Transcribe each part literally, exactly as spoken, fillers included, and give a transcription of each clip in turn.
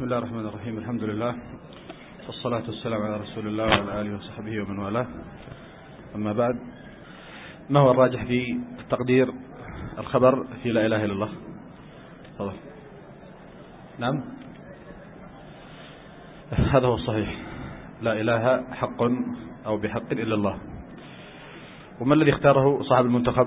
بسم الله الرحمن الرحيم. الحمد لله والصلاة والسلام على رسول الله وعلى آله وصحبه ومن والاه. أما بعد، ما هو الراجح في تقدير الخبر في لا إله إلا الله؟ تفضل. نعم، هذا هو الصحيح، لا إله حق أو بحق إلا الله. وما الذي اختاره صاحب المنتخب؟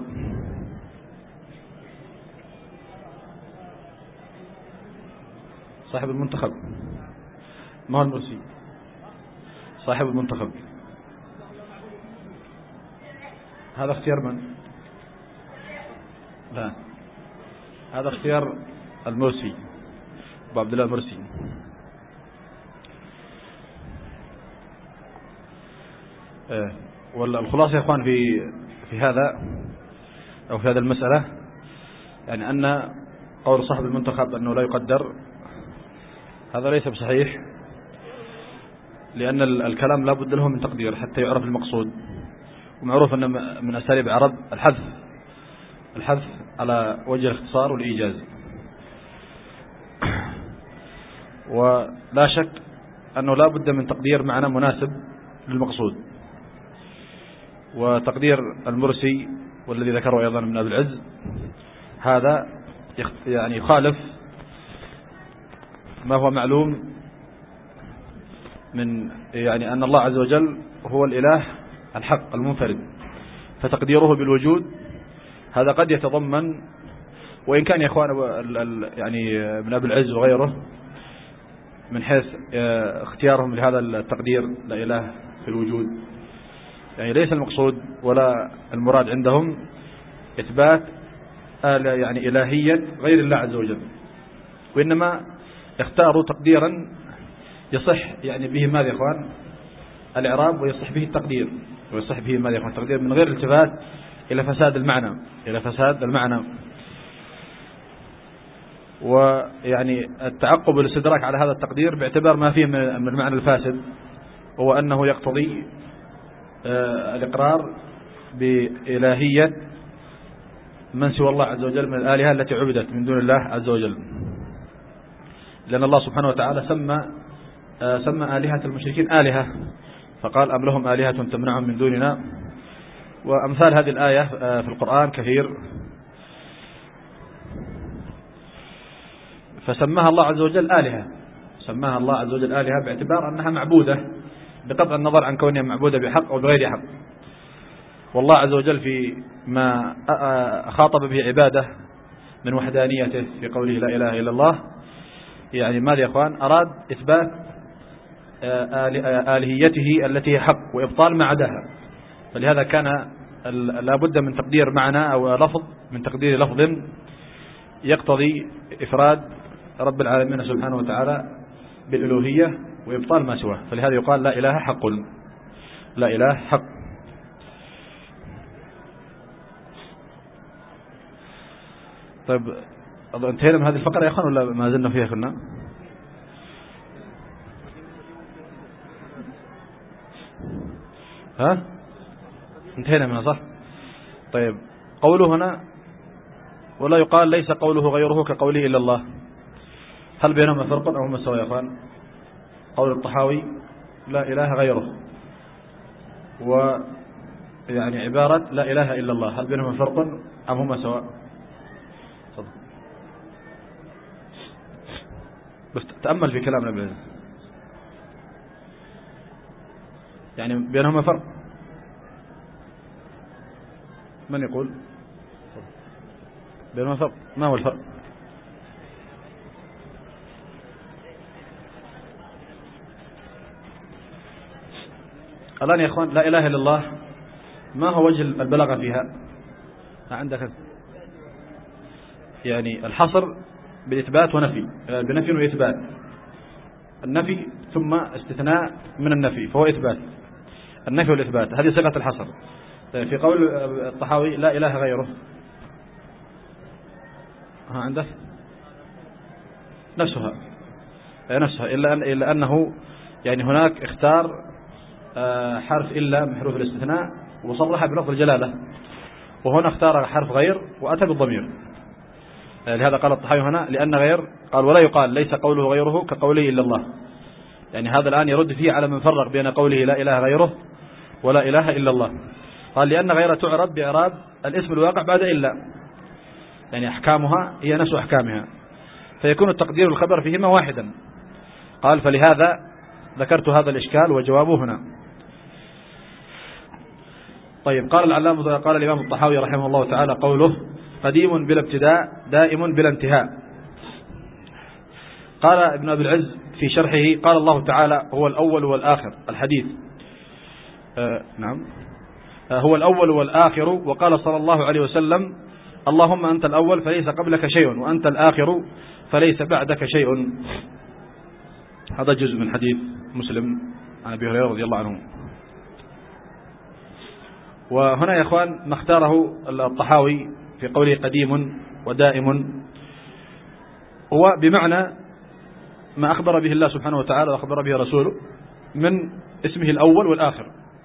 صاحب المنتخب ما هو المرسي؟ صاحب المنتخب هذا اختيار من؟ لا، هذا اختيار المرسي، أبو عبد الله المرسي. اه والخلاصة يا اخوان في في هذا او في هذه المسألة، يعني ان قول صاحب المنتخب انه لا يقدر هذا ليس بصحيح، لأن الكلام لا بد له من تقدير حتى يعرف المقصود. ومعروف أن من أساليب العرب الحذف الحذف على وجه الاختصار والإيجاز. ولا شك أنه لا بد من تقدير معنى مناسب للمقصود. وتقدير المرسي والذي ذكره أيضا من أبي العز هذا يعني يخالف ما هو معلوم من يعني أن الله عز وجل هو الإله الحق المنفرد، فتقديره بالوجود هذا قد يتضمن، وإن كان يا إخوان يعني من أبي العز وغيره من حيث اختيارهم لهذا التقدير لا إله في الوجود، يعني ليس المقصود ولا المراد عندهم إثبات يعني إلهية غير الله عز وجل، وإنما اختاروا تقديرا يصح يعني به ماذا يا إخوان؟ الإعراب، ويصح به التقدير، ويصح به ماذا يا إخوان؟ التقدير من غير التفات إلى فساد المعنى إلى فساد المعنى ويعني التعقب والاستدراك على هذا التقدير باعتبار ما فيه من المعنى الفاسد، هو أنه يقتضي الإقرار بإلهية من سوى الله عز وجل من الآلهة التي عبدت من دون الله عز وجل، لأن الله سبحانه وتعالى سمى سمى آلهة المشركين آلهة، فقال أم لهم آلهة تمنعهم من دوننا. وأمثال هذه الآية في القرآن كثير، فسماها الله عز وجل آلهة، سماها الله عز وجل آلهة باعتبار أنها معبودة بقطع النظر عن كونها معبودة بحق أو بغير حق. والله عز وجل في ما خاطب به عباده من وحدانيته في قوله لا إله إلا الله، يعني ماذا يا أخوان؟ أراد إثبات آلهيته التي هي حق وإبطال ما عداها، فلهذا كان لابد من تقدير معنى أو لفظ من تقدير لفظ يقتضي إفراد رب العالمين سبحانه وتعالى بالألوهية وإبطال ما سواه، فلهذا يقال لا إله حق، لا إله حق. طيب انتهينا من هذه الفقرة يا أخوان ولا ما زلنا فيها؟ كنا ها انتهينا منها صح؟ طيب قوله هنا ولا يقال ليس قوله غيره كقوله إلا الله، هل بينهما فرق أو هما سواء يا أخوان؟ قول الطحاوي لا إله غيره، ويعني عبارة لا إله إلا الله، هل بينهما فرق أم هما سواء؟ صدق. بس تأمل في كلامنا بالعز، يعني بينهما فرق. من يقول بينهما فرق؟ ما هو الفرق؟ الآن يا أخوان لا إله إلا الله ما هو وجه البلاغة فيها؟ عندك يعني الحصر بالإثبات ونفي، بنفي وإثبات، النفي ثم استثناء من النفي فهو إثبات، النفي والإثبات هذه صيغة الحصر. في قول الطحاوي لا إله غيره، ها عنده نفسها نفسها إلا, أن إلا أنه يعني هناك اختار حرف إلا من حروف الاستثناء وصرح بلفظ الجلالة، وهنا اختار حرف غير وأتى بالضمير، لهذا قال الطحاوي هنا لأن غير قال ولا يقال ليس قوله غيره كقوله إلا الله. يعني هذا الآن يرد فيه على من فرق بين قوله لا إله غيره ولا إله إلا الله. قال لأن غير تعرب بإعراب الاسم الواقع بعد إلا، يعني أحكامها هي نفس أحكامها، فيكون التقدير الخبر فيهما واحدا. قال فلهذا ذكرت هذا الإشكال وجوابه هنا. طيب قال العلامة قال الإمام الطحاوي رحمه الله تعالى قوله قديم بلا ابتداء دائم بلا انتهاء. قال ابن أبي العز في شرحه قال الله تعالى هو الأول والآخر الحديث آه نعم آه هو الأول والآخر. وقال صلى الله عليه وسلم اللهم أنت الأول فليس قبلك شيء وأنت الآخر فليس بعدك شيء. هذا جزء من حديث مسلم عن أبي هريرة رضي الله عنه. وهنا يا إخوان ما اختاره الطحاوي في قوله قديم ودائم هو بمعنى ما أخبر به الله سبحانه وتعالى وأخبر به رسوله من اسمه الأول والآخر.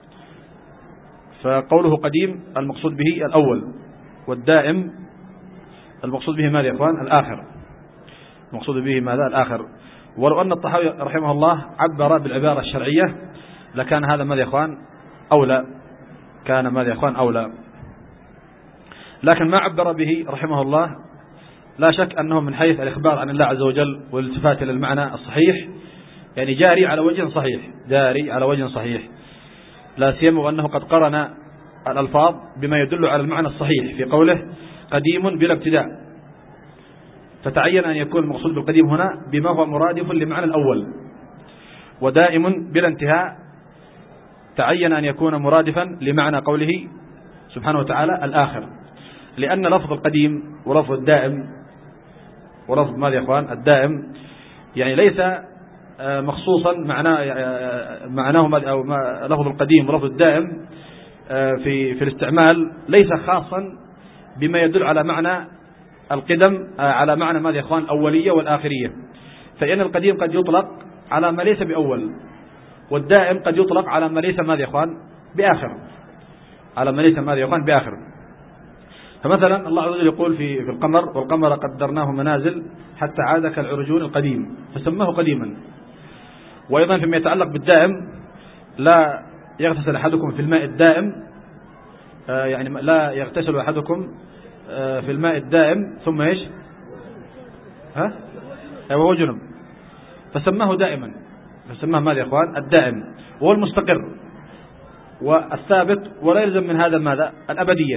فقوله قديم المقصود به الأول، والدائم المقصود به ماذا يا إخوان؟ الآخر. المقصود به ماذا؟ الآخر. ولو أن الطحاوي رحمه الله عبر بالعبارة الشرعية لكان هذا ماذا يا إخوان؟ أولى. كان ماذا يا إخوان؟ أولى. لكن ما عبر به رحمه الله لا شك أنه من حيث الإخبار عن الله عز وجل والالتفات إلى المعنى الصحيح يعني جاري على وجه صحيح، جاري على وجه صحيح، لا سيما وأنه قد قرن الألفاظ بما يدل على المعنى الصحيح في قوله قديم بلا ابتداء، فتعين أن يكون المقصود بالقديم هنا بما هو مرادف لمعنى الأول. ودائم بلا انتهاء تعين أن يكون مرادفا لمعنى قوله سبحانه وتعالى الآخر، لأن لفظ القديم ولفظ الدائم ولفظ ماذا يا أخوان؟ الدائم يعني ليس مخصوصا معناه معناه أو لفظ القديم ولفظ الدائم في في الاستعمال ليس خاصا بما يدل على معنى القدم، على معنى ماذا يا أخوان؟ الأولية والآخرية. فإن القديم قد يطلق على ما ليس بأول، والدائم قد يطلق على ما ليس ماذا يا أخوان؟ بآخر، على ما ليس ماذا يا أخوان؟ بآخر. فمثلا الله عز وجل يقول في في القمر والقمر قدرناه منازل حتى عاد كالعرجون القديم فسماه قديما. وأيضا فيما يتعلق بالدائم لا يغتسل أحدكم في الماء الدائم، آه يعني لا يغتسل أحدكم آه في الماء الدائم ثم إيش ها وهو جنب، فسماه دائما، فسماه ماذا يا أخوان؟ الدائم، وهو المستقر والثابت، ولا يلزم من هذا ماذا؟ الأبدية.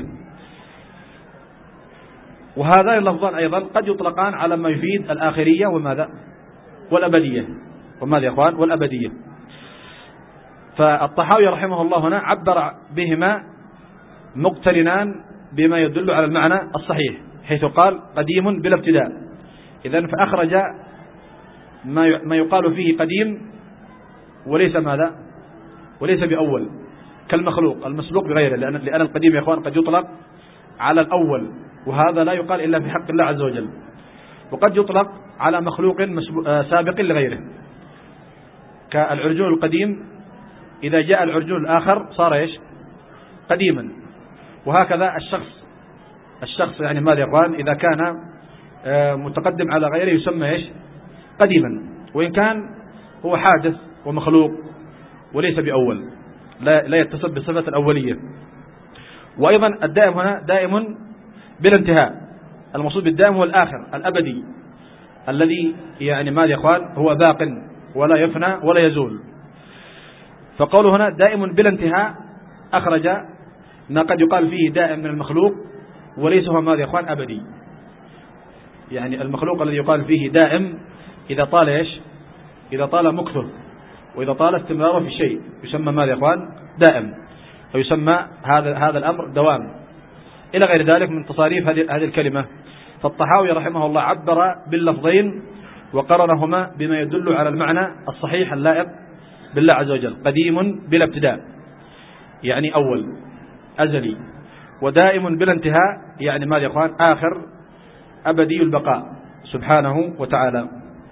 وهذان اللفظان أيضا قد يطلقان على ما يفيد الآخرية وماذا؟ والأبدية. وماذا يا أخوان؟ والأبدية. فالطحاوي رحمه الله هنا عبر بهما مقترنان بما يدل على المعنى الصحيح، حيث قال قديم بلا ابتداء، إذن فأخرج ما يقال فيه قديم وليس ماذا؟ وليس بأول، كالمخلوق المسبوق بغيره، لأن لأن القديم يا أخوان قد يطلق على الأول، وهذا لا يقال إلا في حق الله عز وجل، وقد يطلق على مخلوق سابق لغيره، كالعرجون القديم إذا جاء العرجون الآخر صار إيش؟ قديما. وهكذا الشخص الشخص يعني ماذا يا أخوان؟ إذا كان متقدم على غيره يسمى إيش؟ قديما، وإن كان هو حادث ومخلوق وليس بأول، لا لا يتصف بصفة الأولية. وأيضا الدائم هنا دائم بلا انتهاء، المقصود بالدائم هو الآخر الأبدي الذي يعني ماذا يا أخوان؟ هو باق ولا يفنى ولا يزول. فقوله هنا دائم بلا انتهاء أخرج ما قد يقال فيه دائم من المخلوق وليس هو ماذا يا أخوان؟ أبدي. يعني المخلوق الذي يقال فيه دائم إذا طال إيش؟ إذا طال مكثه، وإذا طال استمراره في الشيء يسمى ماذا يا أخوان؟ دائم، فيسمى هذا هذا الأمر دوام، إلى غير ذلك من تصاريف هذه هذه الكلمة. فالطحاوي رحمه الله عبر باللفظين وقرنهما بما يدل على المعنى الصحيح اللائق بالله عز وجل، قديم بلا ابتداء يعني أول أزلي، ودائم بلا انتهاء يعني ماذا يا أخوان؟ آخر أبدي البقاء سبحانه وتعالى.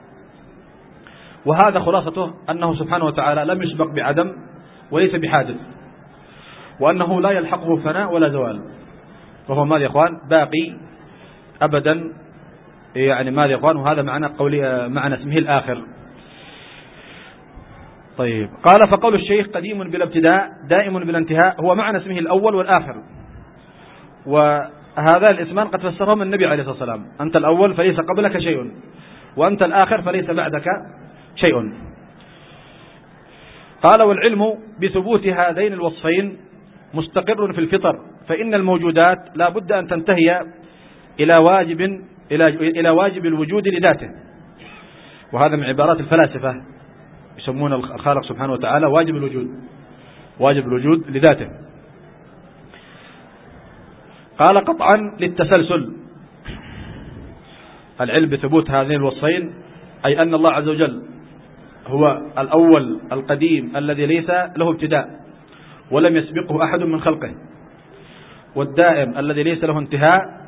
وهذا خلاصته أنه سبحانه وتعالى لم يسبق بعدم وليس بحادث، وأنه لا يلحقه فناء ولا زوال، فهو ماذا يا أخوان؟ باقي أبدا يعني ماذا يا إخوان؟ وهذا معنى قولي معنى اسمه الآخر. طيب، قال فقول الشيخ قديم بلا ابتداء دائم بلا انتهاء هو معنى اسمه الأول والآخر، وهذا الاسمان قد فسرهم النبي عليه الصلاة والسلام: أنت الأول فليس قبلك شيء، وأنت الآخر فليس بعدك شيء. قال والعلم بثبوت هذين الوصفين مستقر في الفطر، فإن الموجودات لا بد أن تنتهي إلى واجب إلى إلى واجب الوجود لذاته. وهذا من عبارات الفلاسفة، يسمون الخالق سبحانه وتعالى واجب الوجود، واجب الوجود لذاته. قال قطعا للتسلسل، العلم بثبوت هذين الوصفين أي أن الله عز وجل هو الأول القديم الذي ليس له ابتداء ولم يسبقه أحد من خلقه، والدائم الذي ليس له انتهاء،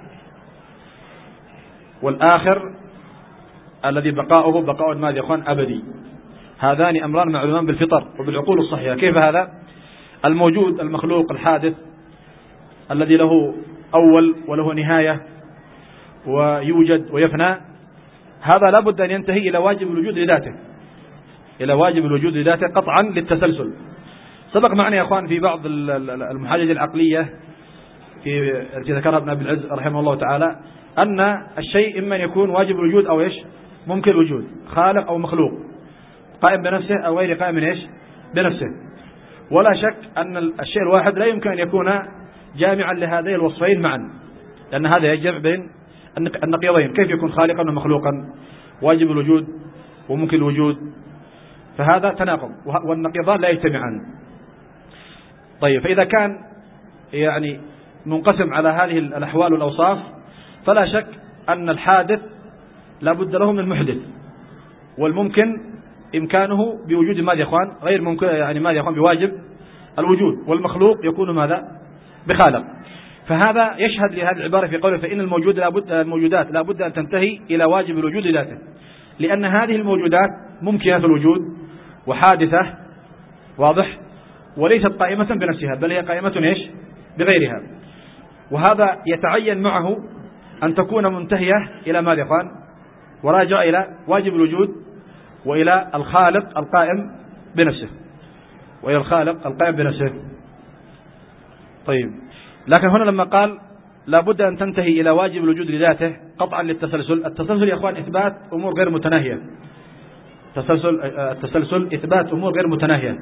والآخر الذي بقاؤه بقاء ماذا يا إخوان؟ أبدي. هذان أمران معلومان بالفطر وبالعقول الصحيحة. كيف هذا؟ الموجود المخلوق الحادث الذي له أول وله نهاية ويوجد ويفنى، هذا لا بد أن ينتهي إلى واجب الوجود لذاته، إلى واجب الوجود لذاته قطعا للتسلسل. سبق معنا يا أخوان في بعض المحاجج العقلية في التي ذكرها ابن أبي العز رحمه الله تعالى أن الشيء إما أن يكون واجب الوجود أو إيش ممكن الوجود، خالق أو مخلوق، قائم بنفسه أو غير قائم إيش بنفسه. ولا شك أن الشيء الواحد لا يمكن أن يكون جامعا لهذين الوصفين معا، لأن هذا يجمع بين النقيضين. كيف يكون خالقا ومخلوقا، واجب الوجود وممكن الوجود؟ فهذا تناقض، والنقيضان لا يجتمعان. طيب، فإذا كان يعني منقسم على هذه الأحوال والأوصاف، فلا شك أن الحادث لا بد له من محدث، والممكن إمكانه بوجود ماذا يا إخوان؟ غير ممكن، يعني ماذا يا إخوان؟ بواجب الوجود. والمخلوق يكون ماذا؟ بخالق. فهذا يشهد لهذه العبارة في قوله فإن الموجود لابد الموجودات لا بد أن تنتهي إلى واجب الوجود ذاته، لأن هذه الموجودات ممكنة الوجود وحادثة، واضح، وليست قائمة بنفسها، بل هي قائمة إيش بغيرها. وهذا يتعين معه أن تكون منتهية إلى ماذا يا إخوان؟ وراجع إلى واجب الوجود وإلى الخالق القائم بنفسه، وإلى الخالق القائم بنفسه. طيب، لكن هنا لما قال لا بد أن تنتهي إلى واجب الوجود لذاته قطعا للتسلسل، التسلسل يا إخوان إثبات أمور غير متناهية. التسلسل التسلسل إثبات أمور غير متناهية،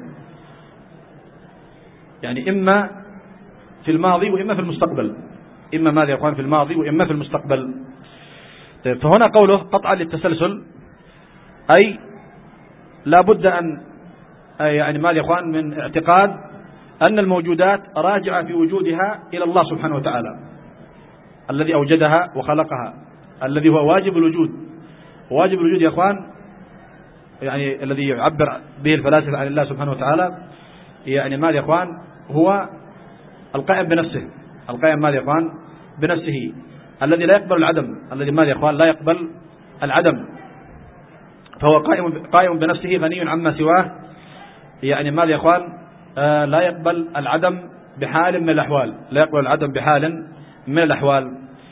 يعني إما في الماضي وإما في المستقبل، إما ماذا يا إخوان؟ في الماضي وإما في المستقبل. طيب، فهنا قوله قطعا للتسلسل أي لا بد أن يعني ماذا يا إخوان؟ من اعتقاد أن الموجودات راجعة في وجودها إلى الله سبحانه وتعالى الذي أوجدها وخلقها، الذي هو واجب الوجود. واجب الوجود يا إخوان يعني الذي يعبر به الفلاسفة عن الله سبحانه وتعالى، يعني ماذا يا إخوان؟ هو القائم بنفسه، القائم ماذا يا إخوان؟ بنفسه، الذي لا يقبل العدم، الذي ماذا يا إخوان؟ لا يقبل العدم. فهو قائم قائم بنفسه غني عما سواه، يعني ماذا يا إخوان؟ آه لا يقبل العدم بحال من الأحوال، لا يقبل العدم بحال من الأحوال.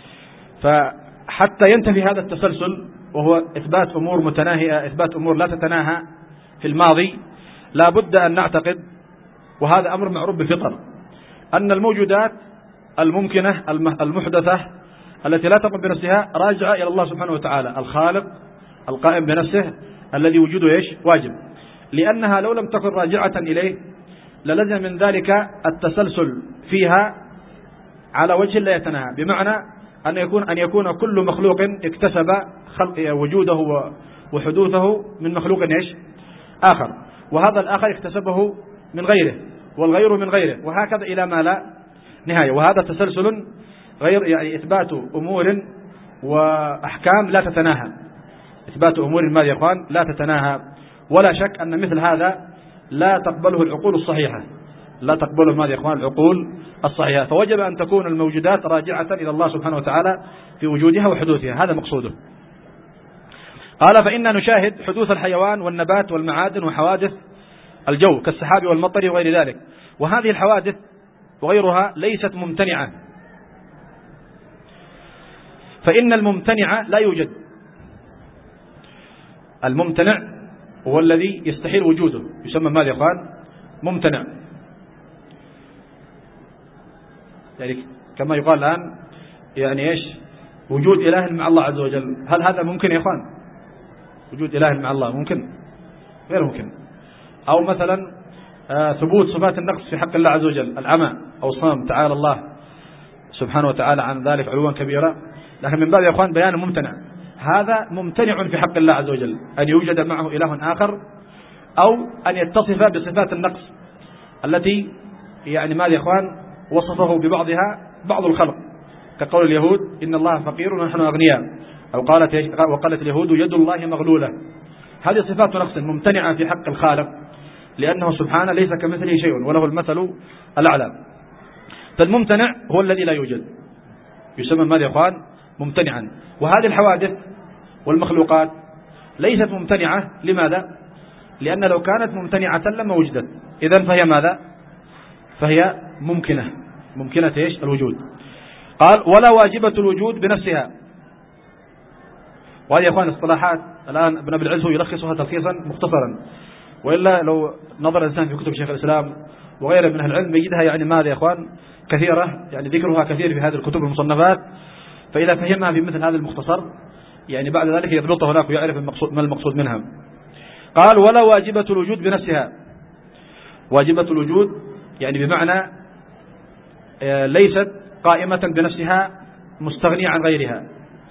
فحتى ينتفي هذا التسلسل وهو إثبات أمور متناهية، إثبات أمور لا تتناهى في الماضي، لا بد أن نعتقد، وهذا أمر معروف بالفطر، أن الموجودات الممكنة المحدثة التي لا تقوم بنفسها راجعة إلى الله سبحانه وتعالى الخالق القائم بنفسه الذي وجوده إيش واجب، لأنها لو لم تكن راجعة إليه للزم من ذلك التسلسل فيها على وجه لا يتناهى، بمعنى أن يكون أن يكون كل مخلوق اكتسب خلق وجوده وحدوثه من مخلوق إيش آخر، وهذا الآخر اكتسبه من غيره، والغير من غيره، وهكذا إلى ما لا نهاية. وهذا تسلسل غير يعني إثبات أمور وأحكام لا تتناهى، إثبات أمور ما يا إخوان لا تتناهى. ولا شك أن مثل هذا لا تقبله العقول الصحيحة، لا تقبله ما يا إخوان العقول الصحيحة. فوجب أن تكون الموجودات راجعة إلى الله سبحانه وتعالى في وجودها وحدوثها، هذا مقصوده. قال فإننا نشاهد حدوث الحيوان والنبات والمعادن وحوادث الجو كالسحاب والمطر وغير ذلك، وهذه الحوادث وغيرها ليست ممتنعة، فإن الممتنع لا يوجد، الممتنع هو الذي يستحيل وجوده، يسمى ماذا يا إخوان؟ ممتنع. يعني كما يقال الآن يعني إيش؟ وجود إله مع الله عز وجل، هل هذا ممكن يا إخوان؟ وجود إله مع الله ممكن؟ غير ممكن. أو مثلا آه ثبوت صفات النقص في حق الله عز وجل، العمى أو الصمم، تعالى الله سبحانه وتعالى عن ذلك علوا كبيرا. لكن من باب يا إخوان بيان ممتنع، هذا ممتنع في حق الله عز وجل أن يوجد معه إله آخر، أو أن يتصف بصفات النقص التي يعني ماذا يا إخوان وصفه ببعضها بعض الخلق، كقول اليهود إن الله فقير ونحن أغنياء، أو قالت وقالت اليهود يد الله مغلولة. هذه صفات نقص ممتنعة في حق الخالق، لأنه سبحانه ليس كمثله شيء وله المثل الأعلى. فالممتنع هو الذي لا يوجد، يسمى ماذا يا إخوان؟ ممتنعا. وهذه الحوادث والمخلوقات ليست ممتنعة، لماذا؟ لأن لو كانت ممتنعة لما وجدت، إذن فهي ماذا؟ فهي ممكنة، ممكنة إيش؟ الوجود. قال ولا واجبة الوجود بنفسها. وهذه يا إخوان اصطلاحات الآن ابن أبي العز يلخصها تلخيصا مختصرا، وإلا لو نظر الإنسان في كتب شيخ الإسلام وغيره من أهل العلم يجدها يعني ماذا يا إخوان كثيرة، يعني ذكرها كثير في هذه الكتب المصنفات، فإذا فهمها في مثل هذا المختصر يعني بعد ذلك يضبطه هناك ويعرف المقصود ما المقصود منها. قال ولا واجبة الوجود بنفسها. واجبة الوجود يعني بمعنى ليست قائمة بنفسها مستغنية عن غيرها،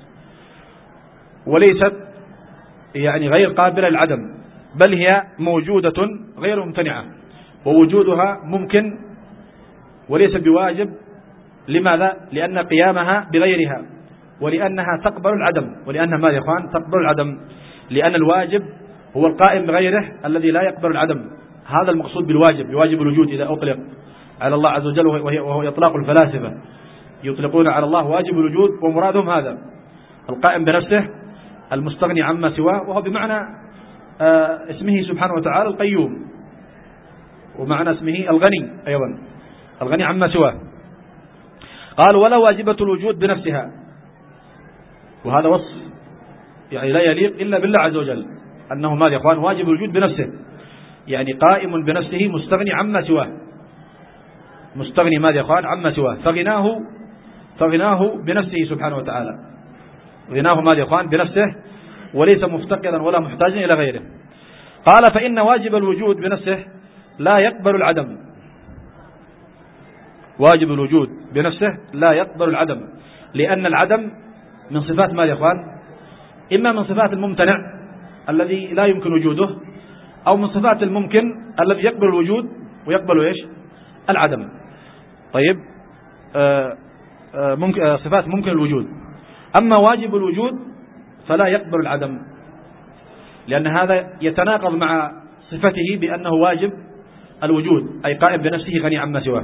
وليست يعني غير قابلة للعدم، بل هي موجودة غير ممتنعة، ووجودها ممكن وليس بواجب. لماذا؟ لأن قيامها بغيرها، ولأنها تقبل العدم، ولأنها ماذا يا إخوان؟ تقبل العدم، لأن الواجب هو القائم بغيره الذي لا يقبل العدم. هذا المقصود بالواجب، بواجب الوجود إذا أطلق على الله عز وجل، وهو إطلاق الفلاسفة، يطلقون على الله واجب الوجود ومرادهم هذا القائم بنفسه المستغني عما سواه، وهو بمعنى آه اسمه سبحانه وتعالى القيوم، ومعنى اسمه الغني أيضا، الغني عما سواه. قال ولا واجبة الوجود بنفسها، وهذا وصف يعني لا يليق إلا بالله عز وجل، أنه ماذا يا إخوان؟ واجب الوجود بنفسه، يعني قائم بنفسه مستغني عما سواه، مستغني ماذا يا إخوان؟ عما سواه، فغناه فغناه بنفسه سبحانه وتعالى، غناه ماذا يا إخوان؟ بنفسه، وليس مفتقرا ولا محتاجا إلى غيره. قال فإن واجب الوجود بنفسه لا يقبل العدم. واجب الوجود بنفسه لا يقبل العدم، لأن العدم من صفات ماذا يا إخوان؟ إما من صفات الممتنع الذي لا يمكن وجوده، أو من صفات الممكن الذي يقبل الوجود ويقبل إيش؟ العدم. طيب آآ آآ ممكن آآ صفات ممكن الوجود. أما واجب الوجود فلا يقبل العدم، لأن هذا يتناقض مع صفته بأنه واجب الوجود، أي قائم بنفسه غني عما سواه.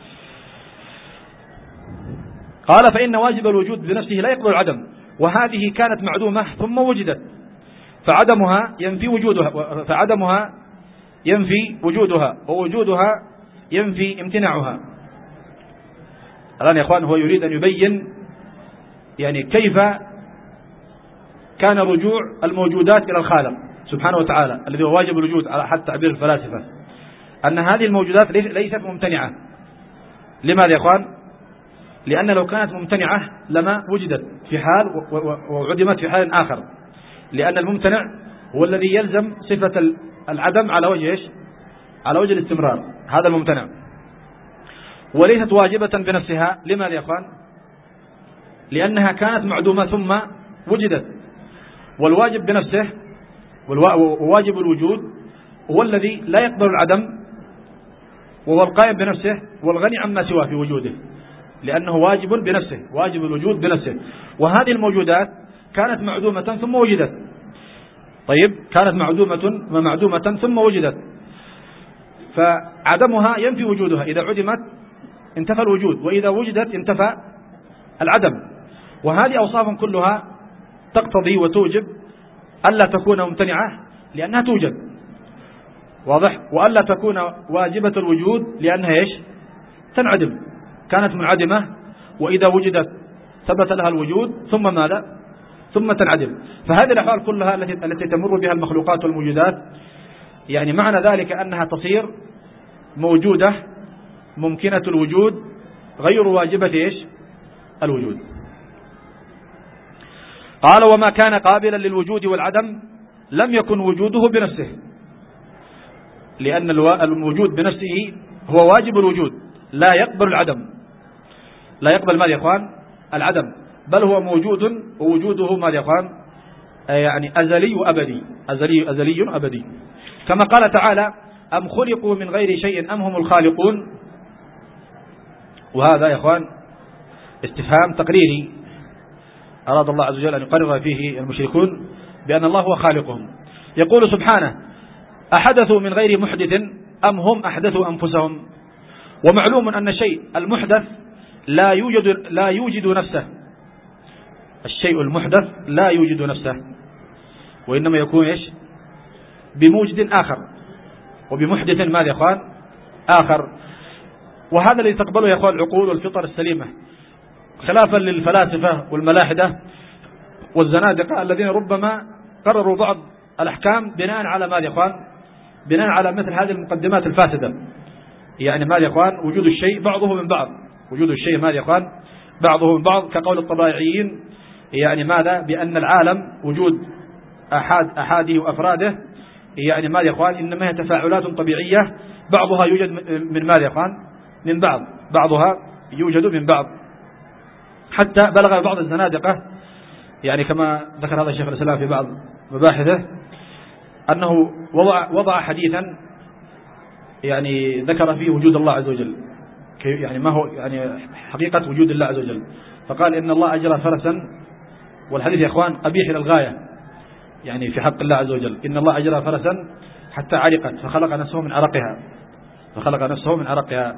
قال فإن واجب الوجود بنفسه لا يقبل العدم، وهذه كانت معدومة ثم وجدت، فعدمها ينفي وجودها فعدمها ينفي وجودها ووجودها ينفي امتناعها. الآن يا أخوان هو يريد أن يبين يعني كيف كان رجوع الموجودات إلى الخالق سبحانه وتعالى الذي هو واجب الوجود على حد تعبير الفلاسفة، أن هذه الموجودات ليست ممتنعة. لماذا يا أخوان؟ لأن لو كانت ممتنعة لما وجدت في حال وعدمت في حال آخر، لأن الممتنع هو الذي يلزم صفة العدم على وجه إيش؟ على وجه الاستمرار، هذا الممتنع، وليست واجبة بنفسها. لماذا يا أخوان؟ لأنها كانت معدومة ثم وجدت، والواجب بنفسه وواجب الوجود هو الذي لا يقبل العدم، وهو القائم بنفسه والغني عما سواه في وجوده، لأنه واجب بنفسه، واجب الوجود بنفسه. وهذه الموجودات كانت معدومة ثم وجدت. طيب كانت معدومة ومعدومة ثم وجدت، فعدمها ينفي وجودها، إذا عدمت انتفى الوجود، وإذا وجدت انتفى العدم. وهذه أوصاف كلها تقتضي وتوجب ألا تكون ممتنعة لأنها توجد، واضح؟ وألا تكون واجبة الوجود لأنها إيش؟ تنعدم، كانت منعدمة وإذا وجدت ثبت لها الوجود ثم ماذا؟ ثم تنعدم. فهذه الأحوال كلها التي التي تمر بها المخلوقات والموجودات يعني معنى ذلك أنها تصير موجودة ممكنة الوجود غير واجبة إيش الوجود. قال وما كان قابلا للوجود والعدم لم يكن وجوده بنفسه، لأن الوجود بنفسه هو واجب الوجود لا يقبل العدم، لا يقبل ماذا يا إخوان العدم، بل هو موجود ووجوده ماذا يا إخوان يعني أزلي وأبدي، أزلي أزلي أبدي. كما قال تعالى أم خلقوا من غير شيء أم هم الخالقون. وهذا يا إخوان استفهام تقريري أراد الله عز وجل أن يقرر فيه المشركون بأن الله هو خالقهم. يقول سبحانه أحدثوا من غير محدث أم هم أحدثوا أنفسهم. ومعلوم أن الشيء المحدث لا يوجد لا يوجد نفسه، الشيء المحدث لا يوجد نفسه، وإنما يكون إيش بموجد آخر وبمحدث ماذا يا إخوان آخر. وهذا الذي تقبله يا إخوان العقول والفطر السليمة، خلافا للفلاسفة والملاحدة والزنادقة الذين ربما قرروا بعض الأحكام بناء على ماذا يا إخوان بناء على مثل هذه المقدمات الفاسدة. يعني ماذا يا إخوان وجود الشيء بعضه من بعض، وجود الشيء ماذا يا إخوان بعضه من بعض، كقول الطبائعيين يعني ماذا بأن العالم وجود أحد أحاده وأفراده يعني ماذا يا إخوان إنما هي تفاعلات طبيعية بعضها يوجد من ماذا يا إخوان من بعض، بعضها يوجد من بعض. حتى بلغ بعض الزنادقة يعني كما ذكر هذا الشيخ الإسلام في بعض مباحثه أنه وضع, وضع حديثا يعني ذكر فيه وجود الله عز وجل، يعني ما هو يعني حقيقة وجود الله عز وجل، فقال إن الله أجرى فرسا، والحديث يا إخوان قبيح إلى الغاية يعني في حق الله عز وجل، إن الله أجرى فرسا حتى علقت فخلق نفسه من عرقها فخلق نفسه من عرقها.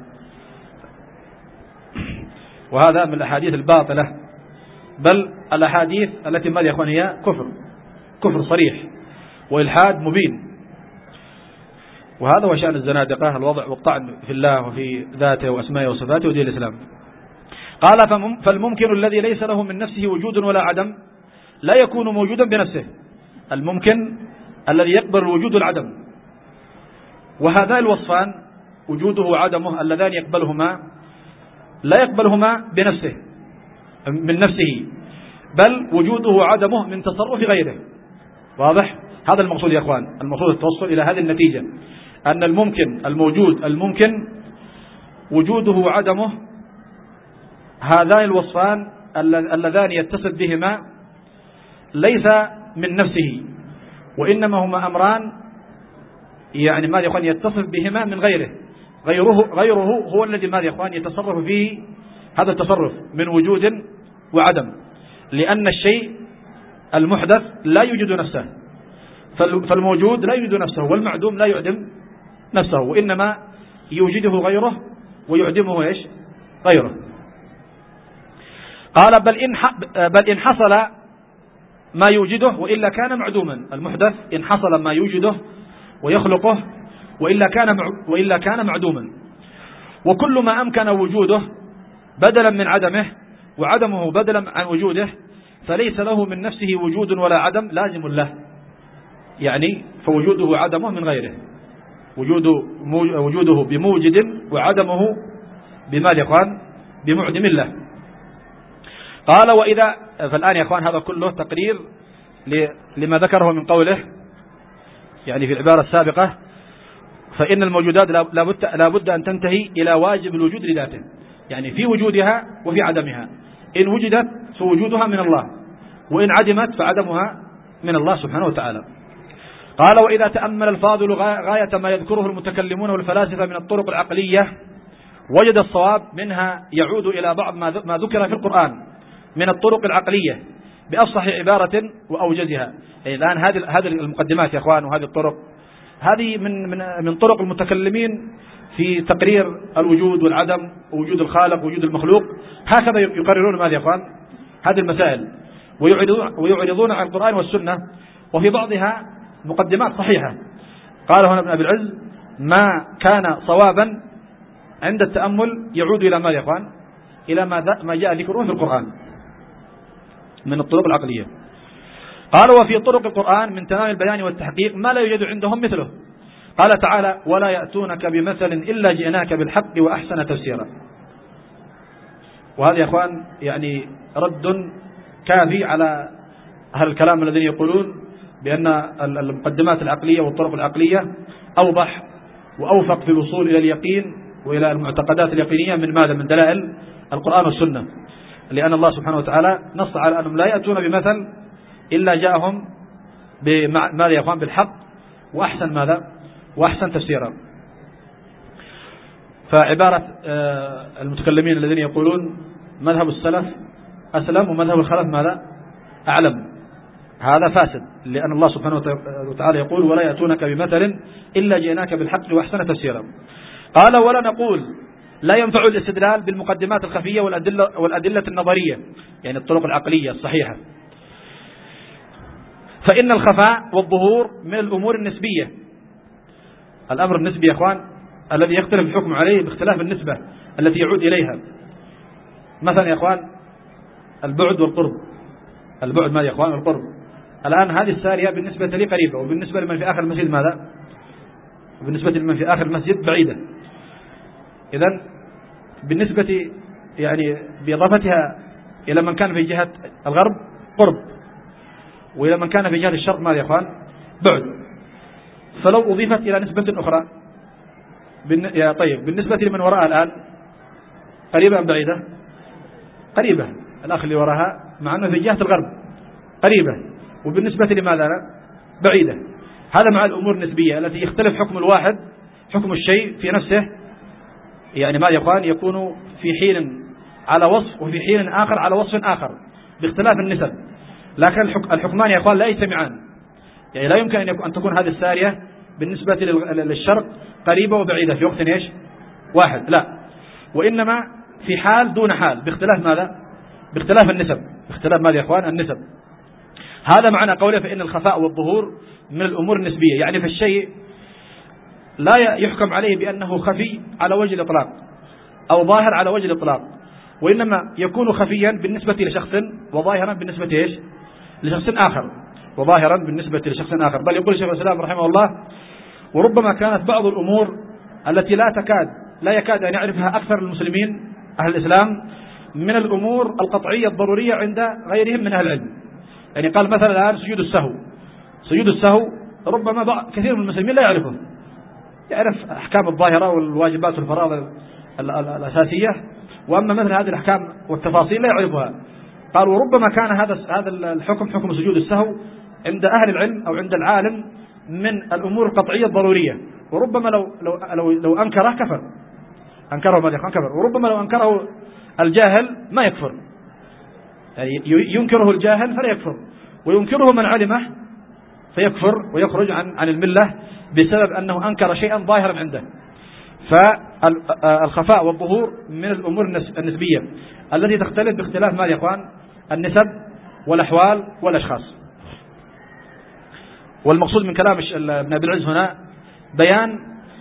وهذا من الأحاديث الباطلة، بل الأحاديث التي ماذا يا إخوان هي كفر كفر صريح وإلحاد مبين. وهذا هو شأن الزنادقة، الوضع والطعن في الله وفي ذاته وأسمائه وصفاته ودين الإسلام. قال فالممكن الذي ليس له من نفسه وجود ولا عدم لا يكون موجودا بنفسه، الممكن الذي يقبل الوجود والعدم. وهذان الوصفان وجوده وعدمه اللذان يقبلهما لا يقبلهما بنفسه من نفسه، بل وجوده وعدمه من تصرف غيره. واضح؟ هذا المقصود يا أخوان، المقصود التوصل إلى هذه النتيجة أن الممكن الموجود الممكن وجوده وعدمه هذان الوصفان اللذان يتصل بهما ليس من نفسه، وإنما هما أمران يعني ماذا يا أخوان يتصل بهما من غيره، غيره غيره هو الذي ماذا يا أخوان يتصرف فيه هذا التصرف من وجود وعدم، لأن الشيء المحدث لا يوجد نفسه، فالموجود لا يوجد نفسه والمعدوم لا يعدم نفسه، وإنما يوجده غيره ويعدمه إيش غيره. قال بل إن بل إن حصل ما يوجده وإلا كان معدوما، المحدث إن حصل ما يوجده ويخلقه وإلا كان وإلا كان معدوما. وكل ما أمكن وجوده بدلا من عدمه وعدمه بدلا عن وجوده فليس له من نفسه وجود ولا عدم لازم له، يعني فوجوده وعدمه من غيره، وجوده وجوده بموجد وعدمه بماذا يا اخوان بمعدم الله. قال وإذا فالآن يا اخوان هذا كله تقرير لما ذكره من قوله يعني في العبارة السابقة فإن الموجودات لا بد أن تنتهي إلى واجب الوجود لذاته، يعني في وجودها وفي عدمها، إن وجدت فوجودها من الله، وإن عدمت فعدمها من الله سبحانه وتعالى. قال وإذا تأمل الفاضل غاية ما يذكره المتكلمون والفلاسفة من الطرق العقلية وجد الصواب منها يعود إلى بعض ما ذكر في القرآن من الطرق العقلية بأفصح عبارة وأوجزها. يعني الآن هذه هذه المقدمات يا إخوان وهذه الطرق هذه من من من طرق المتكلمين في تقرير الوجود والعدم ووجود الخالق ووجود المخلوق، هكذا يقررون ماذا يا إخوان هذه المسائل ويعرضون على القرآن والسنة، وفي بعضها مقدمات صحيحة. قال هنا ابن أبي العز ما كان صوابا عند التأمل يعود إلى ماذا يا إخوان إلى ما ما جاء ذكره في القرآن من الطرق العقلية. قال وفي طرق القرآن من تمام البيان والتحقيق ما لا يوجد عندهم مثله. قال تعالى ولا يأتونك بمثل إلا جئناك بالحق وأحسن تفسيرا. وهذا يا أخوان يعني رد كافي على أهل الكلام الذين يقولون بأن المقدمات العقلية والطرق العقلية أوضح وأوفق في الوصول إلى اليقين وإلى المعتقدات اليقينية من ماذا؟ من دلائل القرآن والسنة، لأن الله سبحانه وتعالى نص على أنهم لا يأتون بمثل إلا جاءهم بماذا يا أخوان؟ بالحق وأحسن ماذا؟ وأحسن تفسيرا. فعبارة المتكلمين الذين يقولون مذهب السلف أسلم ومذهب الخلف ماذا؟ أعلم، هذا فاسد، لأن الله سبحانه وتعالى يقول ولا يأتونك بمثل إلا جئناك بالحق وأحسن تفسيرا. قال ولا نقول لا ينفع الاستدلال بالمقدمات الخفية والأدلة, والأدلة النظرية، يعني الطرق العقلية الصحيحة، فإن الخفاء والظهور من الأمور النسبية. الأمر النسبي يا أخوان الذي يختلف الحكم عليه باختلاف النسبة التي يعود إليها. مثلا يا أخوان البعد والقرب، البعد ماذا يا أخوان؟ والقرب. الآن هذه السارية بالنسبة لي قريبة، وبالنسبة لمن في آخر المسجد ماذا؟ وبالنسبة لمن في آخر المسجد بعيدة. إذن بالنسبة يعني بإضافتها إلى من كان في جهة الغرب قرب، وإلى من كان في جهة الشرق ماذا يا أخوان؟ بعد. فلو أضيفت إلى نسبة أخرى بالن... يا طيب بالنسبة لمن وراءها الآن قريبة أم بعيدة؟ قريبة، الأخ اللي وراها مع أنه في جهة الغرب قريبة، وبالنسبة لماذا لا؟ بعيدة. هذا مع الأمور النسبية التي يختلف حكم الواحد، حكم الشيء في نفسه، يعني ما يا أخوان يكون في حين على وصف وفي حين آخر على وصف آخر باختلاف النسب، لكن الحكمان يا أخوان لا يجتمعان. يعني لا يمكن أن تكون هذه السارية بالنسبة للشرق قريبة وبعيدة في وقت إيش؟ واحد، لا، وإنما في حال دون حال باختلاف ماذا؟ باختلاف النسب، باختلاف ماذا يا أخوان؟ النسب. هذا معنى قوله فإن الخفاء والظهور من الأمور النسبية، يعني في الشيء لا يحكم عليه بأنه خفي على وجه الإطلاق أو ظاهر على وجه الإطلاق، وإنما يكون خفيا بالنسبة لشخص وظاهرا بالنسبة إيش؟ لشخص آخر، وظاهرا بالنسبة لشخص آخر. بل يقول الشيخ الإسلام رحمه الله وربما كانت بعض الأمور التي لا تكاد لا يكاد أن يعرفها أكثر المسلمين أهل الإسلام من الأمور القطعية الضرورية عند غيرهم من أهل العلم. يعني قال مثلا الآن سجود السهو، سجود السهو ربما بعض كثير من المسلمين لا يعرفه، يعرف أحكام الظاهرة والواجبات والفرائض الأساسية، وأما مثل هذه الأحكام والتفاصيل لا يعرفها. قال وربما كان هذا هذا الحكم حكم سجود السهو عند أهل العلم أو عند العالم من الأمور القطعية الضرورية، وربما لو لو لو, لو أنكره كفر، أنكره ماذا يكون كفر، وربما لو أنكره الجاهل ما يكفر، يعني ينكره الجاهل فلا يكفر، وينكره من علمه فيكفر ويخرج عن عن الملة بسبب أنه أنكر شيئا ظاهرا عنده. فالخفاء والظهور من الأمور النسبية التي تختلف باختلاف ما يا إخوان؟ النسب والأحوال والأشخاص. والمقصود من كلام ابن أبي العز هنا بيان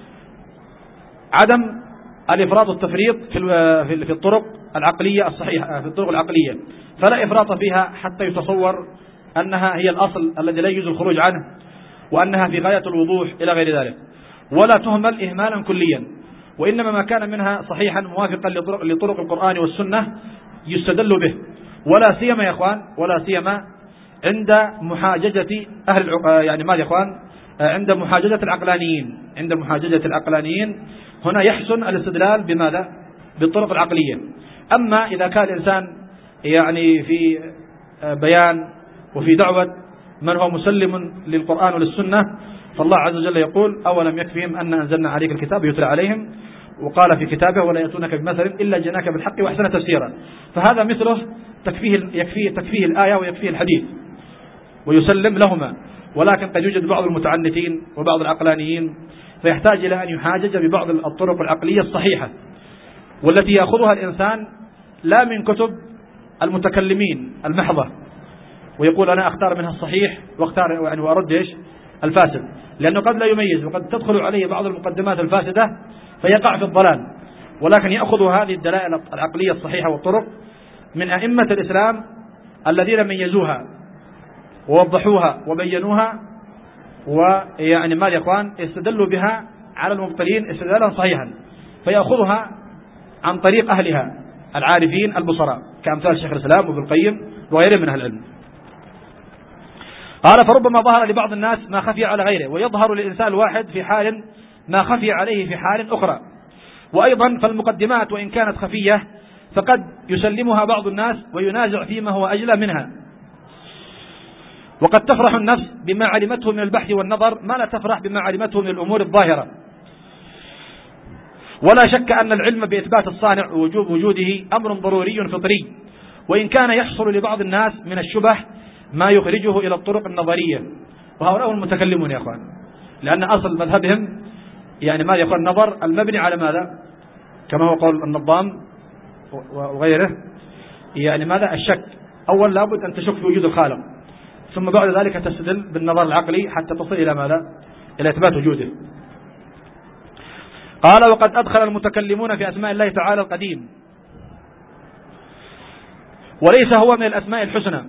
عدم الإفراط والتفريط في في الطرق العقلية الصحيحة، في الطرق العقلية، فلا إفراط فيها حتى يتصور أنها هي الأصل الذي لا يجوز الخروج عنه، وأنها في غاية الوضوح إلى غير ذلك، ولا تهمل إهمالا كليا، وإنما ما كان منها صحيحا موافقا لطرق القرآن والسنة يستدل به، ولا سيما يا إخوان ولا سيما عند محاججة أهل يعني ما يا إخوان عند محاججة العقلانيين، عند محاججة العقلانيين هنا يحسن الاستدلال بماذا؟ بالطرق العقلية. أما إذا كان الإنسان يعني في بيان وفي دعوة من هو مسلم للقرآن وللسنة، فالله عز وجل يقول أولم يكفيهم أن أنزلنا عليك الكتاب يتلى عليهم، وقال في كتابه ولا يأتونك بمثل إلا جئناك بالحق وأحسن تفسيرا. فهذا مثله تكفيه يكفيه تكفيه الآية ويكفيه الحديث ويسلم لهما، ولكن قد يوجد بعض المتعنتين وبعض العقلانيين فيحتاج إلى أن يحاجج ببعض الطرق العقلية الصحيحة والتي يأخذها الإنسان لا من كتب المتكلمين المحضة ويقول أنا أختار منها الصحيح واختار يعني وأرد إيش الفاسد، لأنه قد لا يميز وقد تدخل عليه بعض المقدمات الفاسدة فيقع في الضلال، ولكن يأخذ هذه الدلائل العقلية الصحيحة والطرق من أئمة الإسلام الذين ميزوها ووضحوها وبينوها، ويعني ما يا إخوان استدلوا بها على المبطلين استدلالا صحيحا، فيأخذها عن طريق أهلها العارفين البصراء كأمثال شيخ الإسلام وابن القيم وغيره من أهل العلم. قال فربما ظهر لبعض الناس ما خفي على غيره، ويظهر للإنسان الواحد في حال ما خفي عليه في حال أخرى. وأيضا فالمقدمات وإن كانت خفية فقد يسلمها بعض الناس وينازع فيما هو أجلى منها، وقد تفرح النفس بما علمته من البحث والنظر ما لا تفرح بما علمته من الأمور الظاهرة. ولا شك أن العلم بإثبات الصانع ووجوب وجوده أمر ضروري فطري، وإن كان يحصل لبعض الناس من الشبه ما يخرجه إلى الطرق النظرية، وهؤلاء المتكلمون يا أخوان، لأن أصل مذهبهم يعني ما يقول النظر المبني على ماذا؟ كما هو قول النظام وغيره، يعني ماذا؟ الشك. أول لابد أن تشك في وجود الخالق، ثم بعد ذلك تستدل بالنظر العقلي حتى تصل إلى ماذا؟ إلى إثبات وجوده. قال وقد أدخل المتكلمون في أسماء الله تعالى القديم، وليس هو من الأسماء الحسنى،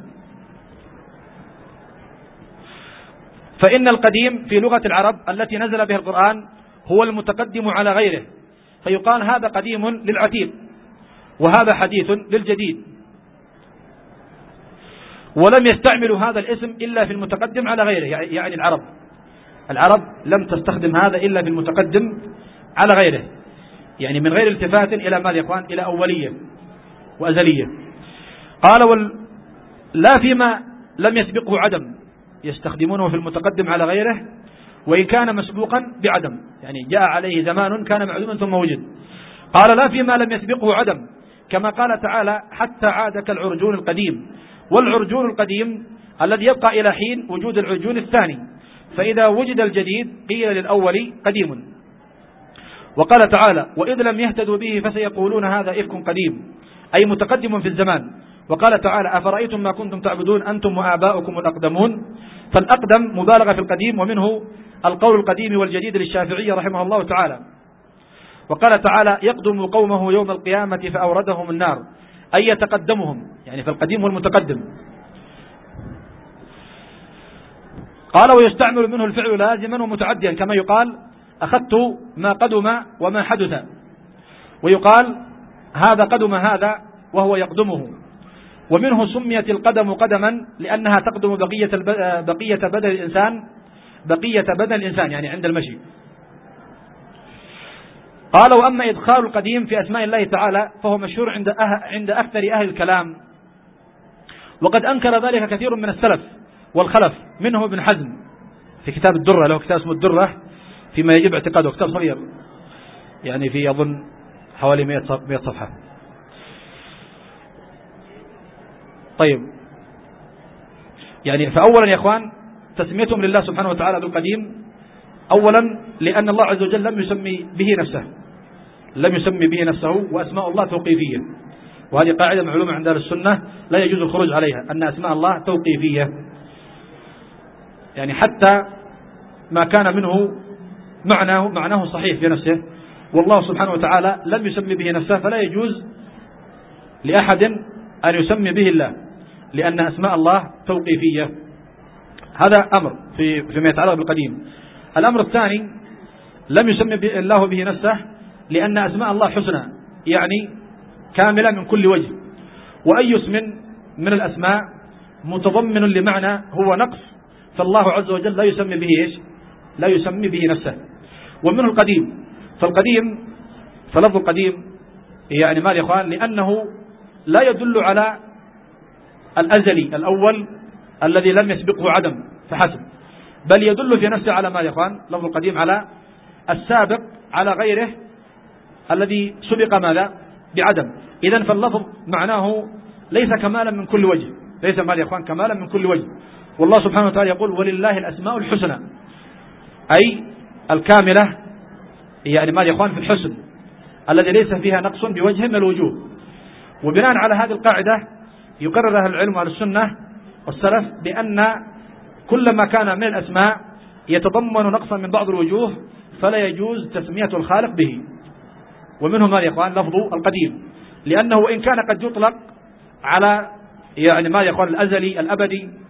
فإن القديم في لغة العرب التي نزل بها القرآن هو المتقدم على غيره، فيقال هذا قديم للعتيق وهذا حديث للجديد، ولم يستعملوا هذا الاسم إلا في المتقدم على غيره. يعني العرب العرب لم تستخدم هذا إلا في المتقدم على غيره، يعني من غير التفات إلى ماذا يا إخوان؟ إلى أولية وأزلية. قال وال لا فيما لم يسبقه عدم، يستخدمونه في المتقدم على غيره وإن كان مسبوقا بعدم، يعني جاء عليه زمان كان معدوما ثم وجد. قال لا فيما لم يسبقه عدم، كما قال تعالى حتى عاد كالعرجون القديم، والعرجون القديم الذي يبقى إلى حين وجود العرجون الثاني، فإذا وجد الجديد قيل للأول قديم. وقال تعالى وإذ لم يهتدوا به فسيقولون هذا إفك قديم، أي متقدم في الزمان. وقال تعالى أفرأيتم ما كنتم تعبدون أنتم وآباؤكم الأقدمون، فالأقدم مبالغة في القديم، ومنه القول القديم والجديد للشافعي رحمه الله تعالى. وقال تعالى يقدم قومه يوم القيامة فأوردهم النار، أي يتقدمهم، يعني فالقديم والمتقدم. قال ويستعمل منه الفعل لازما ومتعديا، كما يقال أخذت ما قدم وما حدث، ويقال هذا قدم هذا وهو يقدمه. ومنه سميت القدم قدما لأنها تقدم بقية بقية بدن الإنسان بقية بدن الإنسان يعني عند المشي. قال وأما إدخال القديم في أسماء الله تعالى فهو مشهور عند أه عند أكثر أهل الكلام، وقد أنكر ذلك كثير من السلف والخلف، منه ابن حزم في كتاب الدرة، له كتاب اسمه الدرة فيما يجب اعتقاده، كتاب صغير يعني في أظن حوالي مئة صفحة. طيب يعني فأولا يا إخوان تسميتهم لله سبحانه وتعالى بالقديم، أولا لأن الله عز وجل لم يسمي به نفسه لم يسمي به نفسه وأسماء الله توقيفية، وهذه قاعدة معلومة عند أهل السنة لا يجوز الخروج عليها، أن أسماء الله توقيفية، يعني حتى ما كان منه معناه معناه صحيح في نفسه والله سبحانه وتعالى لم يسمي به نفسه، فلا يجوز لأحد أن يسمي به الله، لأن أسماء الله توقيفية. هذا أمر في فيما يتعلق بالقديم. الأمر الثاني لم يسمي الله به نفسه لأن أسماء الله حسنى، يعني كاملة من كل وجه، وأي اسم من الأسماء متضمن لمعنى هو نقص، فالله عز وجل لا يسمي به إيش؟ لا يسمي به نفسه. ومنه القديم، فالقديم فلفظ القديم يعني ماذا يا إخوان؟ لأنه لا يدل على الأزلي الأول الذي لم يسبقه عدم فحسب، بل يدل في نفسه على ماذا يا إخوان؟ لفظ القديم على السابق على غيره الذي سبق ماذا؟ بعدم. إذن فاللفظ معناه ليس كمالا من كل وجه، ليس ماذا يا إخوان؟ كمالا من كل وجه. والله سبحانه وتعالى يقول ولله الأسماء الحسنى، أي الكاملة يعني ماذا يا إخوان؟ في الحسن الذي ليس فيها نقص بوجه من الوجوه. وبناء على هذه القاعدة يقرر أهل العلم على السنة والسلف بأن كل ما كان من الأسماء يتضمن نقصا من بعض الوجوه فلا يجوز تسمية الخالق به. ومنهم ماذا يا إخوان؟ لفظ القديم، لأنه وإن كان قد يطلق على يعني ماذا يا إخوان؟ الأزلي الأبدي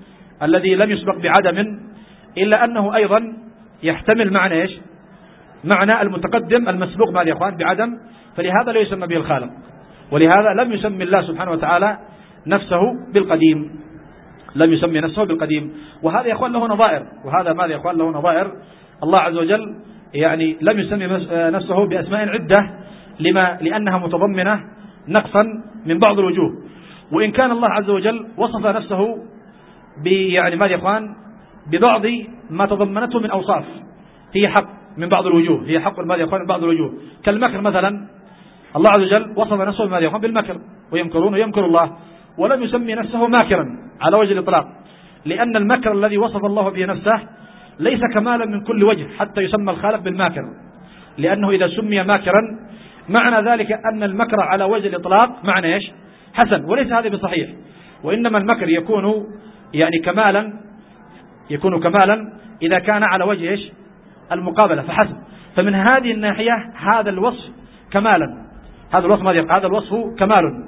الذي لم يسبق بعدم، إلا أنه أيضا يحتمل معنى إيش؟ معنى المتقدم المسبوق ماذا يا إخوان بعدم، فلهذا لا يسمى به الخالق، ولهذا لم يسمي الله سبحانه وتعالى نفسه بالقديم، لم يسمي نفسه بالقديم. وهذا يا إخوان له نظائر، وهذا ماذا يا إخوان له نظائر. الله عز وجل يعني لم يسمي نفسه بأسماء عدة لما لأنها متضمنة نقصا من بعض الوجوه، وإن كان الله عز وجل وصف نفسه يعني ماذا يا إخوان ببعض ما تضمنته من أوصاف هي حق من بعض الوجوه، هي حق ماذا يا إخوان من بعض الوجوه، كالمكر مثلا. الله عز وجل وصف نفسه ماذا يا إخوان بالمكر، ويمكرون ويمكر الله، ولم يسمي نفسه ماكرا على وجه الإطلاق، لأن المكر الذي وصف الله به نفسه ليس كمالا من كل وجه حتى يسمى الخالق بالماكر، لأنه إذا سمي ماكرا معنى ذلك أن المكر على وجه الإطلاق معنى إيش؟ حسن، وليس هذا بصحيح، وإنما المكر يكون يعني كمالا يكون كمالا إذا كان على وجه إيش؟ المقابلة فحسب. فمن هذه الناحية هذا الوصف كمالا، هذا الوصف ماذا؟ هذا الوصف كمال،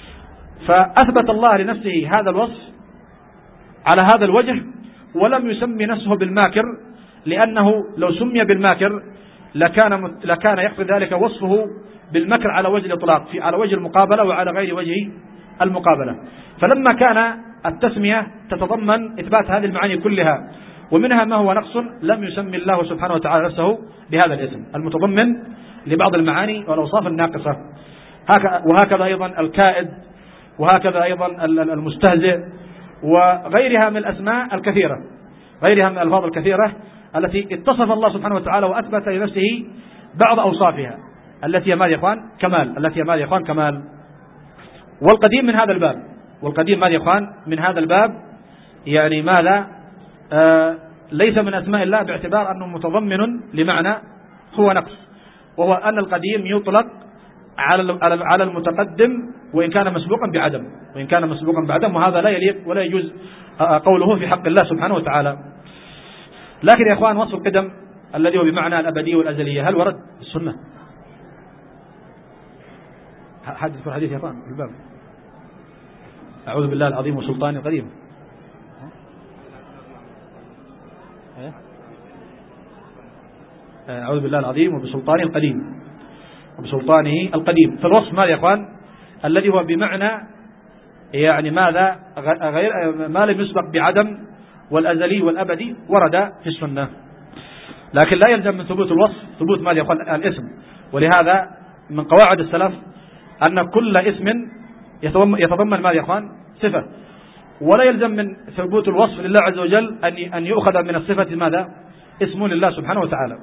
فأثبت الله لنفسه هذا الوصف على هذا الوجه، ولم يسمي نفسه بالماكر، لأنه لو سمي بالماكر لكان لكان يقصد ذلك وصفه بالمكر على وجه الإطلاق، في على وجه المقابلة وعلى غير وجه المقابلة. فلما كان التسمية تتضمن إثبات هذه المعاني كلها ومنها ما هو نقص، لم يسمي الله سبحانه وتعالى نفسه بهذا الاسم المتضمن لبعض المعاني والأوصاف الناقصة. وهكذا أيضا الكائد، وهكذا أيضا المستهزئ، وغيرها من الأسماء الكثيرة، غيرها من الألفاظ الكثيرة التي اتصف الله سبحانه وتعالى وأثبت لنفسه بعض أوصافها التي هي ماذا يا إخوان كمال، التي هي ماذا يا إخوان كمال. والقديم من هذا الباب، والقديم ماذا يا إخوان من هذا الباب يعني ماذا آه ليس من أسماء الله باعتبار أنه متضمن لمعنى هو نقص، وهو أن القديم يطلق على على المتقدم وإن كان مسبوقا بعدم، وإن كان مسبوقا بعدم، وهذا لا يليق ولا يجوز قوله في حق الله سبحانه وتعالى. لكن يا إخوان وصف القدم الذي هو بمعنى الأبدية والأزلية هل ورد في السنة؟ حدث حديث يا إخوان الباب أعوذ بالله العظيم وسلطانه القديم، أعوذ بالله العظيم وبسلطانه القديم، وبسلطانه القديم. فالوصف ماذا يا إخوان الذي هو بمعنى يعني ماذا غير ما لم يسبق بعدم، والأزلي والأبدي ورد في السنة، لكن لا يلزم من ثبوت الوصف ثبوت ماذا يا إخوان الاسم. ولهذا من قواعد السلف أن كل اسم يتضمن ماذا يا إخوان صفة، ولا يلزم من ثبوت الوصف لله عز وجل أن أن يؤخذ من الصفة ماذا اسم لله سبحانه وتعالى.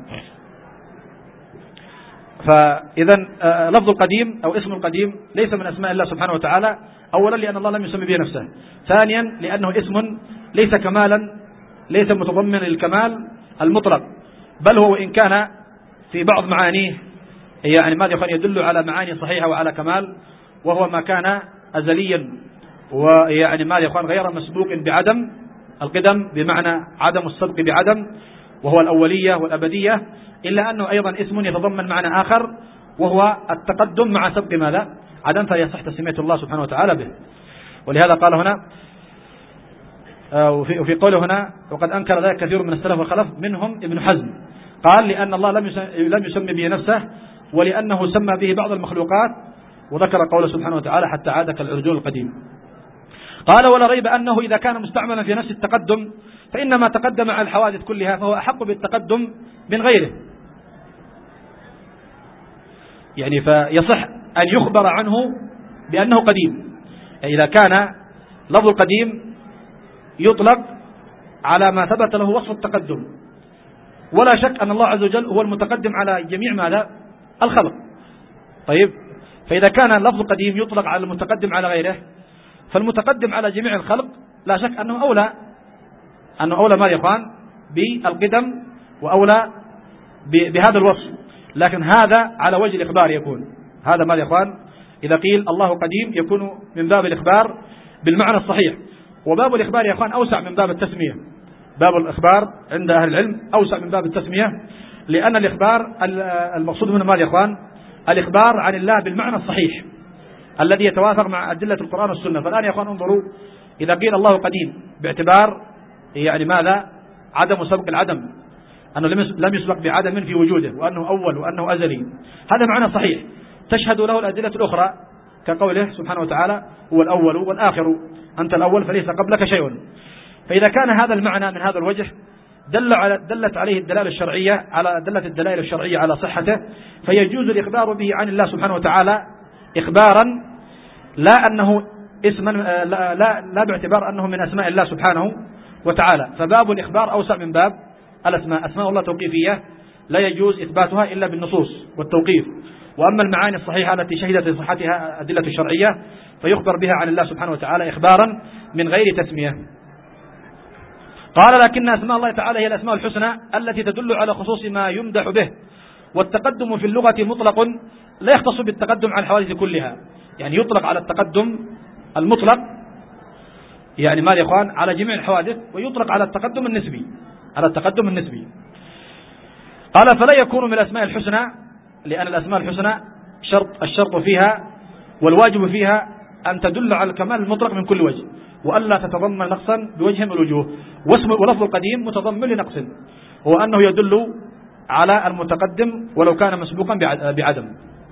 فإذا لفظ القديم أو اسم القديم ليس من أسماء الله سبحانه وتعالى، أولا لأن الله لم يسمي به نفسه، ثانيا لأنه اسم ليس كمالا، ليس متضمن للكمال المطلق، بل هو وإن كان في بعض معانيه يعني ماذا يخون يدل على معاني صحيحة وعلى كمال، وهو ما كان أزليا ويعني ماذا يخون غير مسبوق بعدم، القدم بمعنى عدم السبق بعدم، وهو الأولية والأبدية، إلا أنه أيضا اسم يتضمن معنى آخر وهو التقدم مع سبق ماذا عدم، فيصح تسمية الله سبحانه وتعالى به. ولهذا قال هنا وفي قوله هنا وقد أنكر ذلك كثير من السلف والخلف منهم ابن حزم، قال لأن الله لم يسمي به نفسه، ولأنه سمى به بعض المخلوقات، وذكر قوله سبحانه وتعالى حتى عاد كالعرجون القديم. قال ولا ريب أنه إذا كان مستعملا في نفس التقدم فإنما تقدم على الحوادث كلها فهو أحق بالتقدم من غيره، يعني فيصح أن يخبر عنه بأنه قديم، يعني إذا كان لفظ القديم يطلق على ما ثبت له وصف التقدم، ولا شك أن الله عز وجل هو المتقدم على جميع ماذا الخلق. طيب فإذا كان لفظ القديم يطلق على المتقدم على غيره، فالمتقدم على جميع الخلق لا شك أنه أولى أنه أولى ما يقال بالقدم وأولى بهذا الوصف، لكن هذا على وجه الإخبار يكون، هذا ما يقال إذا قيل الله قديم يكون من باب الإخبار بالمعنى الصحيح. وباب الإخبار يا أخوان أوسع من باب التسمية، باب الإخبار عند أهل العلم أوسع من باب التسمية، لأن الإخبار المقصود منه ماذا يا أخوان الإخبار عن الله بالمعنى الصحيح الذي يتوافق مع أدلة القرآن والسنة. فالآن يا أخوان انظروا، إذا قيل الله قديم باعتبار يعني ماذا؟ عدم سبق العدم، أنه لم يسبق بعدم في وجوده، وأنه أول وأنه أزلي. هذا معنى صحيح تشهد له الأدلة الأخرى كقوله سبحانه وتعالى هو الأول والآخر، أنت الأول فليس قبلك شيء. فإذا كان هذا المعنى من هذا الوجه دل على دلت عليه الدلالة الشرعية على دلت الدلائل الشرعية على صحته، فيجوز الإخبار به عن الله سبحانه وتعالى إخبارا لا أنه اسما لا, لا, لا باعتبار أنه من أسماء الله سبحانه وتعالى. فباب الإخبار أوسع من باب الأسماء. أسماء الله توقيفية لا يجوز إثباتها إلا بالنصوص والتوقيف، وأما المعاني الصحيحة التي شهدت لصحتها الأدلة الشرعية فيخبر بها عن الله سبحانه وتعالى إخبارا من غير تسمية. قال لكن أسماء الله تعالى هي الأسماء الحسنى التي تدل على خصوص ما يمدح به، والتقدم في اللغة مطلق لا يختص بالتقدم على الحوادث كلها، يعني يطلق على التقدم المطلق يعني ما يا إخوان على جميع الحوادث، ويطلق على التقدم النسبي على التقدم النسبي. قال فلا يكون من الأسماء الحسنى، لأن الأسماء الحسنى شرط الشرط فيها والواجب فيها أن تدل على الكمال المطلق من كل وجه، وألا تتضمن نقصا بوجه من الوجوه. واسم ولفظ القديم متضمن لنقص، هو أنه يدل على المتقدم ولو كان مسبوقا بعدم.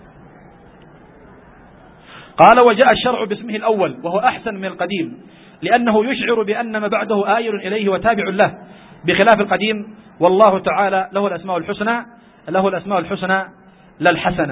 قال وجاء الشرع باسمه الأول وهو أحسن من القديم، لأنه يشعر بأن ما بعده آير إليه وتابع له، بخلاف القديم والله تعالى له الأسماء الحسنى له الأسماء الحسنى لا الحسنة،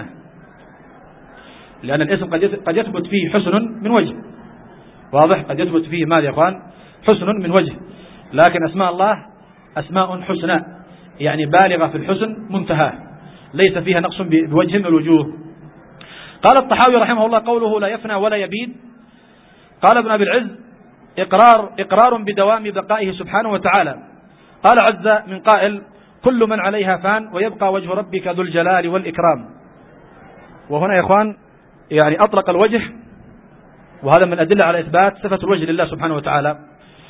لأن الاسم قد يثبت فيه حسن من وجه، واضح، قد يثبت فيه ماذا يا أخوان؟ حسن من وجه، لكن أسماء الله أسماء حسنى يعني بالغة في الحسن منتهى، ليس فيها نقص بوجه من الوجوه. قال الطحاوي رحمه الله قوله لا يفنى ولا يبيد، قال ابن أبي العز إقرار, إقرار بدوام بقائه سبحانه وتعالى. قال عز من قائل كل من عليها فان ويبقى وجه ربك ذو الجلال والإكرام. وهنا يا إخوان يعني أطلق الوجه، وهذا من أدلة على إثبات صفة الوجه لله سبحانه وتعالى،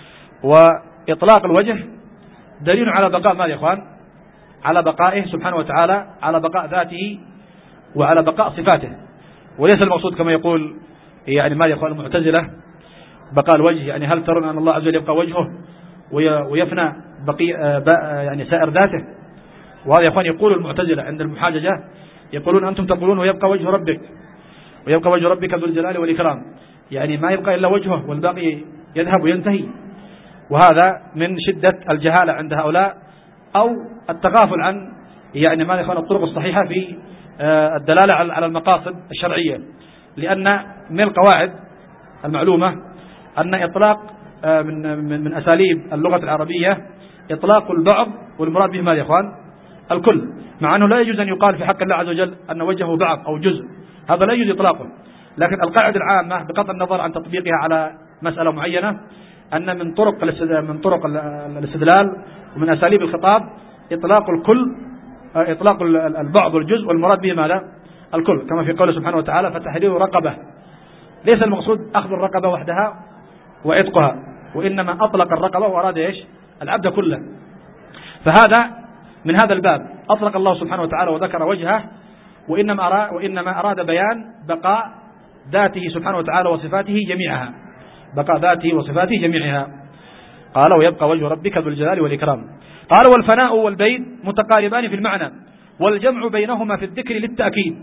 وإطلاق الوجه دليل على بقاء ماذا يا إخوان؟ على بقائه سبحانه وتعالى، على بقاء ذاته وعلى بقاء صفاته، وليس المقصود كما يقول يعني ماذا يا إخوان المعتزلة بقاء الوجه، يعني هل ترون أن الله عز وجل يبقى وجهه ويفنى بقي يعني سائر ذاته؟ وهذا يا إخوان يقول المعتزلة عند المحاججة، يقولون أنتم تقولون ويبقى وجه ربك ويبقى وجه ربك ذو الجلال والإكرام، يعني ما يبقى إلا وجهه والباقي يذهب وينتهي، وهذا من شدة الجهالة عند هؤلاء أو التغافل عن يعني ما يخالف الطرق الصحيحة في الدلالة على المقاصد الشرعية. لأن من القواعد المعلومة أن إطلاق من من أساليب اللغة العربية إطلاق البعض والمراد به ماذا يا إخوان؟ الكل، مع أنه لا يجوز أن يقال في حق الله عز وجل أن وجهه بعض أو جزء، هذا لا يجوز إطلاقه. لكن القاعدة العامة بقطع النظر عن تطبيقها على مسألة معينة أن من طرق من طرق الاستدلال ومن أساليب الخطاب إطلاق الكل، إطلاق البعض والجزء، والمراد به ماذا؟ الكل، كما في قوله سبحانه وتعالى فتحرير رقبة، ليس المقصود أخذ الرقبة وحدها وعتقها، وإنما أطلق الرقبة وأراد إيش؟ العبد كله. فهذا من هذا الباب أطلق الله سبحانه وتعالى وذكر وجهه، وإنما أراد, وإنما أراد بيان بقاء ذاته سبحانه وتعالى وصفاته جميعها، بقاء ذاته وصفاته جميعها. قال ويبقى وجه ربك ذو الجلال والإكرام. قال والفناء والبيد متقاربان في المعنى، والجمع بينهما في الذكر للتأكيد.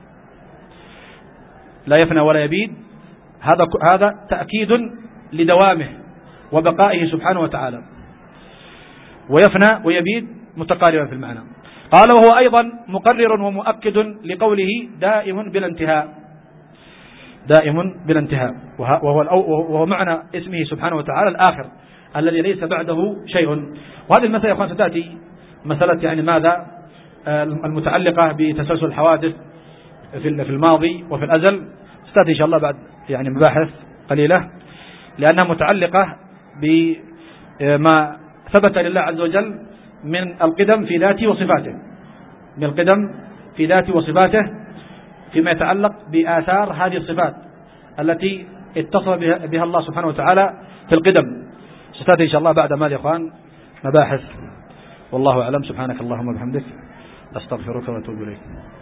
لا يفنى ولا يبيد، هذا هذا تأكيد لدوامه وبقائه سبحانه وتعالى، ويفنى ويبيد متقاربا في المعنى. قال وهو أيضا مقرر ومؤكد لقوله دائم بلا انتهاء، دائم بلا انتهاء، وهو, وهو معنى اسمه سبحانه وتعالى الآخر الذي ليس بعده شيء. وهذه المسألة يا أخوان ستأتي مسألة يعني ماذا المتعلقة بتسلسل الحوادث في الماضي وفي الأزل، ستأتي إن شاء الله بعد يعني مباحث قليلة، لأنها متعلقة بما ثبت لله عز وجل من القدم في ذاته وصفاته، من القدم في ذاته وصفاته فيما يتعلق بآثار هذه الصفات التي اتصل بها الله سبحانه وتعالى في القدم. ستأتي إن شاء الله بعد ماذا يا أخوان مباحث، والله أعلم. سبحانك اللهم وبحمدك، أستغفرك وأتوب إليك.